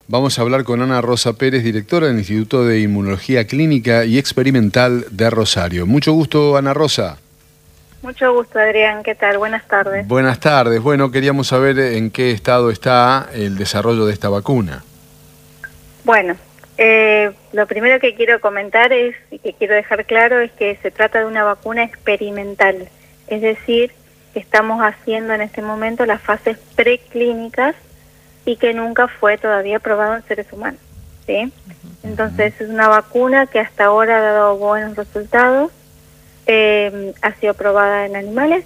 Vamos a hablar con Ana Rosa Pérez, directora del Instituto de Inmunología Clínica y Experimental de Rosario. Mucho gusto, Ana Rosa. Mucho gusto, Adrián. ¿Qué tal? Buenas tardes. Buenas tardes. Bueno, queríamos saber en qué estado está el desarrollo de esta vacuna. Bueno, lo primero que quiero comentar y que quiero dejar claro es que se trata de una vacuna experimental. Es decir, que estamos haciendo en este momento las fases preclínicas y que nunca fue todavía probado en seres humanos, ¿sí? Entonces es una vacuna que hasta ahora ha dado buenos resultados, ha sido probada en animales,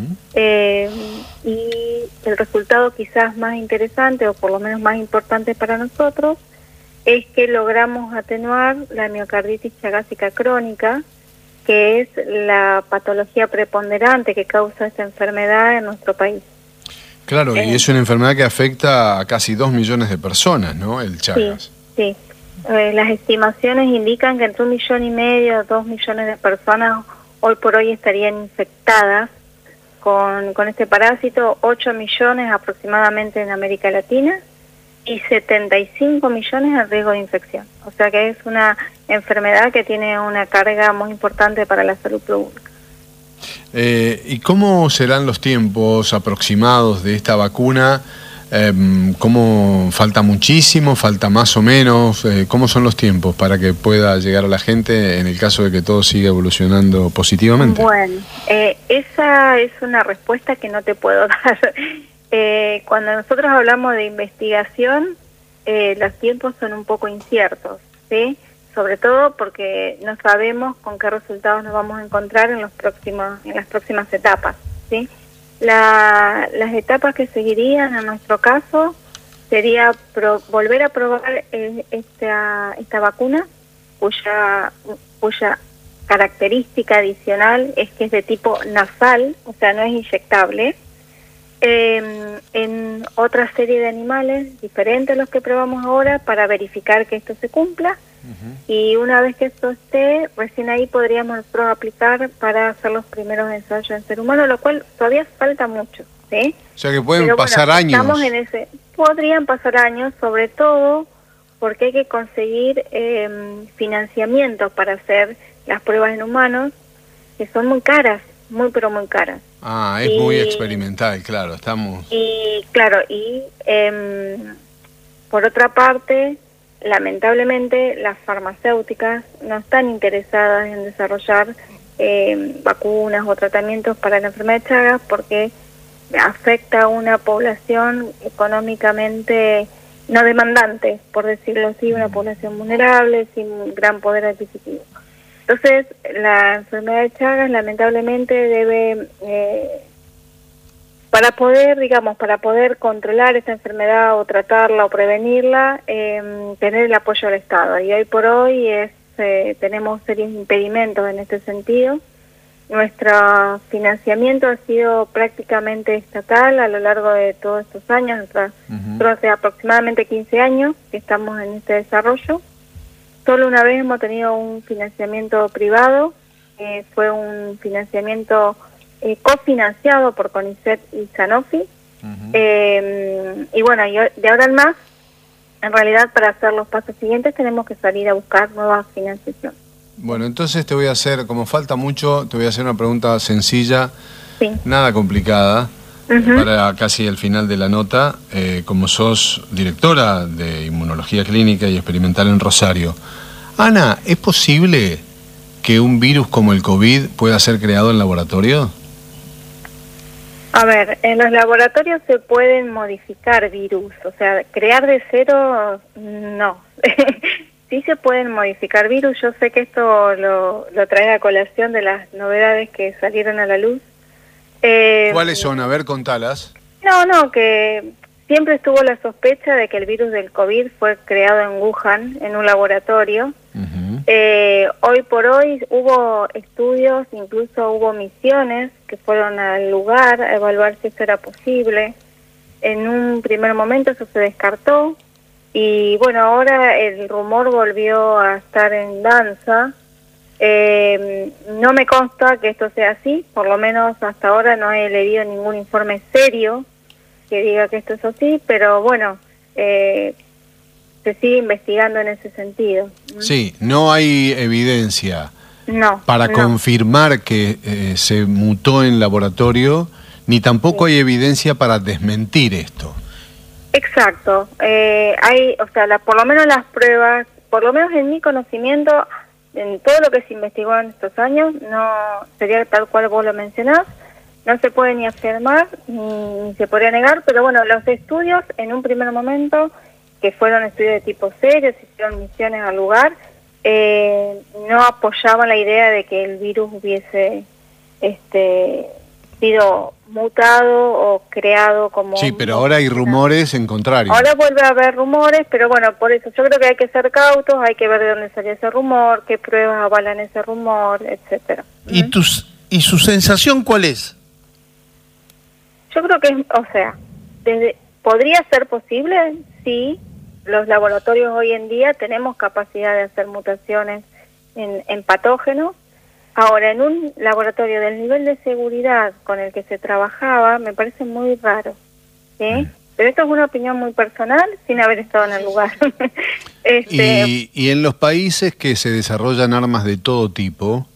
y el resultado quizás más interesante o por lo menos más importante para nosotros es que logramos atenuar la miocarditis chagásica crónica, que es la patología preponderante que causa esta enfermedad en nuestro país. Claro, y es una enfermedad que afecta a casi 2 millones de personas, ¿no? El Chagas. Sí. Las estimaciones indican que entre 1,5 millones, 2 millones de personas hoy por hoy estarían infectadas con este parásito, 8 millones aproximadamente en América Latina y 75 millones en riesgo de infección. O sea que es una enfermedad que tiene una carga muy importante para la salud pública. ¿Y cómo serán los tiempos aproximados de esta vacuna? ¿Cómo falta muchísimo, falta más o menos? ¿Cómo son los tiempos para que pueda llegar a la gente en el caso de que todo siga evolucionando positivamente? Bueno, esa es una respuesta que no te puedo dar. Cuando nosotros hablamos de investigación, los tiempos son un poco inciertos, ¿sí? Sobre todo porque no sabemos con qué resultados nos vamos a encontrar en las próximas etapas, ¿sí? Las etapas que seguirían en nuestro caso sería volver a probar esta vacuna, cuya característica adicional es que es de tipo nasal, o sea, no es inyectable, en otra serie de animales diferentes a los que probamos ahora para verificar que esto se cumpla. Y una vez que esto esté, recién ahí podríamos nosotros aplicar para hacer los primeros ensayos en ser humano, lo cual todavía falta mucho, ¿sí? O sea que pueden pasar años. Estamos en podrían pasar años, sobre todo porque hay que conseguir financiamiento para hacer las pruebas en humanos, que son muy caras, pero muy caras. Ah, es muy experimental, claro, estamos... Y claro, por otra parte, lamentablemente las farmacéuticas no están interesadas en desarrollar vacunas o tratamientos para la enfermedad de Chagas porque afecta a una población económicamente no demandante, por decirlo así, una población vulnerable, sin gran poder adquisitivo. Entonces, la enfermedad de Chagas lamentablemente debe... para poder controlar esta enfermedad o tratarla o prevenirla, tener el apoyo del Estado. Y hoy por hoy tenemos serios impedimentos en este sentido. Nuestro financiamiento ha sido prácticamente estatal a lo largo de todos estos años, nosotros hace aproximadamente 15 años que estamos en este desarrollo. Solo una vez hemos tenido un financiamiento privado, fue un financiamiento cofinanciado por CONICET y Sanofi, y bueno, de ahora en más, en realidad para hacer los pasos siguientes tenemos que salir a buscar nueva financiación. Bueno, entonces te voy a hacer, como falta mucho, te voy a hacer una pregunta sencilla, nada complicada, para casi el final de la nota. Como sos directora de Inmunología Clínica y Experimental en Rosario, Ana, ¿es posible que un virus como el COVID pueda ser creado en laboratorio? A ver, en los laboratorios se pueden modificar virus, o sea, crear de cero, no. Sí se pueden modificar virus, yo sé que esto lo trae a colación de las novedades que salieron a la luz. ¿Cuáles son? A ver, contalas. No, que siempre estuvo la sospecha de que el virus del COVID fue creado en Wuhan, en un laboratorio. Hoy por hoy hubo estudios, incluso hubo misiones que fueron al lugar a evaluar si eso era posible. En un primer momento eso se descartó y bueno, ahora el rumor volvió a estar en danza. No me consta que esto sea así, por lo menos hasta ahora no he leído ningún informe serio que diga que esto es así, pero bueno, se sigue investigando en ese sentido. Sí, no hay evidencia para no. confirmar que se mutó en laboratorio, ni tampoco hay evidencia para desmentir esto. Exacto. Por lo menos las pruebas, por lo menos en mi conocimiento, en todo lo que se investigó en estos años, no sería tal cual vos lo mencionás, no se puede ni afirmar ni se podría negar, pero bueno, los estudios en un primer momento, que fueron estudios de tipo serio, se hicieron misiones al lugar, no apoyaban la idea de que el virus hubiese sido mutado o creado como... Sí, pero ahora hay rumores en contrario. Ahora vuelve a haber rumores, pero bueno, por eso yo creo que hay que ser cautos, hay que ver de dónde salió ese rumor, qué pruebas avalan ese rumor, etcétera. ¿Y su sensación cuál es? Yo creo que, podría ser posible, sí. Los laboratorios hoy en día tenemos capacidad de hacer mutaciones en patógenos. Ahora, en un laboratorio del nivel de seguridad con el que se trabajaba, me parece muy raro, ¿sí? Pero esto es una opinión muy personal, sin haber estado en el lugar. Y en los países que se desarrollan armas de todo tipo,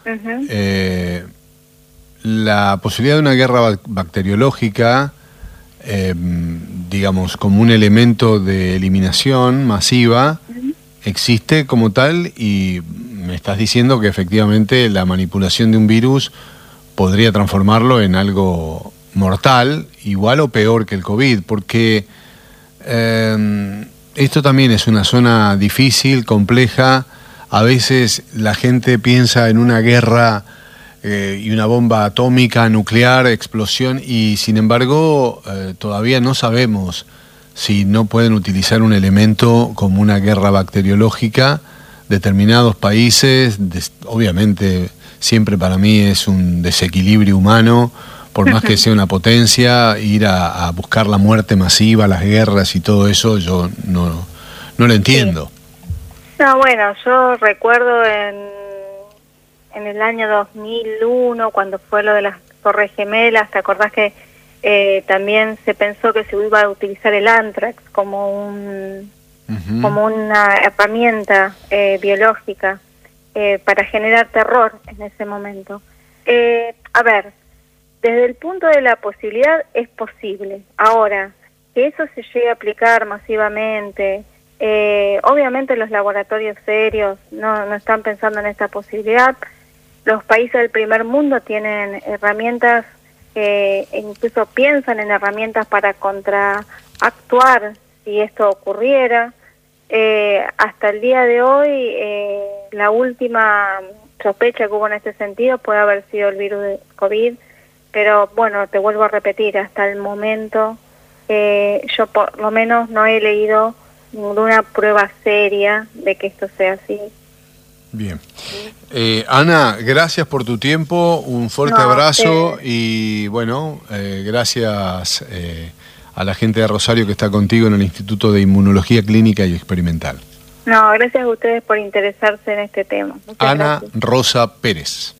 la posibilidad de una guerra bacteriológica, digamos, como un elemento de eliminación masiva, existe como tal, y me estás diciendo que efectivamente la manipulación de un virus podría transformarlo en algo mortal, igual o peor que el COVID, porque esto también es una zona difícil, compleja. A veces la gente piensa en una guerra y una bomba atómica, nuclear, explosión, y sin embargo todavía no sabemos si no pueden utilizar un elemento como una guerra bacteriológica. Determinados países, obviamente siempre para mí es un desequilibrio humano, por más que sea una potencia, ir a buscar la muerte masiva, las guerras y todo eso, yo no lo entiendo. Sí. No, bueno, yo recuerdo en el año 2001, cuando fue lo de las Torres Gemelas, ¿te acordás que también se pensó que se iba a utilizar el anthrax como una herramienta biológica para generar terror en ese momento? A ver, desde el punto de la posibilidad es posible. Ahora, que eso se llegue a aplicar masivamente, obviamente los laboratorios serios no están pensando en esta posibilidad. Los países del primer mundo tienen herramientas, incluso piensan en herramientas para contraactuar si esto ocurriera. Hasta el día de hoy, la última sospecha que hubo en este sentido puede haber sido el virus de COVID, pero bueno, te vuelvo a repetir, hasta el momento yo por lo menos no he leído ninguna prueba seria de que esto sea así. Bien. Ana, gracias por tu tiempo, un fuerte abrazo y bueno, gracias a la gente de Rosario que está contigo en el Instituto de Inmunología Clínica y Experimental. No, gracias a ustedes por interesarse en este tema. Muchas Ana gracias. Rosa Pérez.